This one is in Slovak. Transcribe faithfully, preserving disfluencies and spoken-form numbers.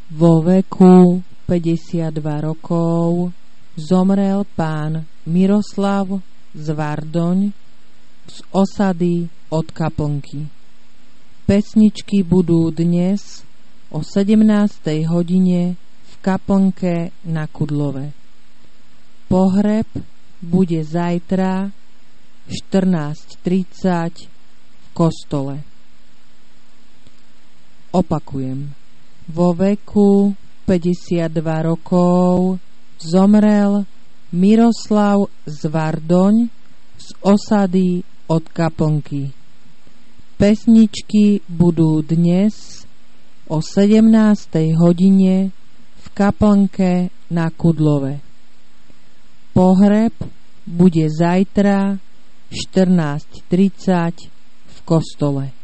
Vo veku päťdesiatdva rokov zomrel pán Miroslav Zvardoň z osady od Kaplnky. Pesničky budú dnes o sedemnástej hodine v kaplnke na Kudlove. Pohreb bude zajtra štrnásť tridsať v kostole. Opakujem. Vo veku päťdesiatdva rokov zomrel Miroslav Zvardoň z osady od Kaplnky. Pesničky budú dnes o sedemnástej hodine v kaplnke na Kudlove. Pohreb bude zajtra štrnásť tridsať v kostole.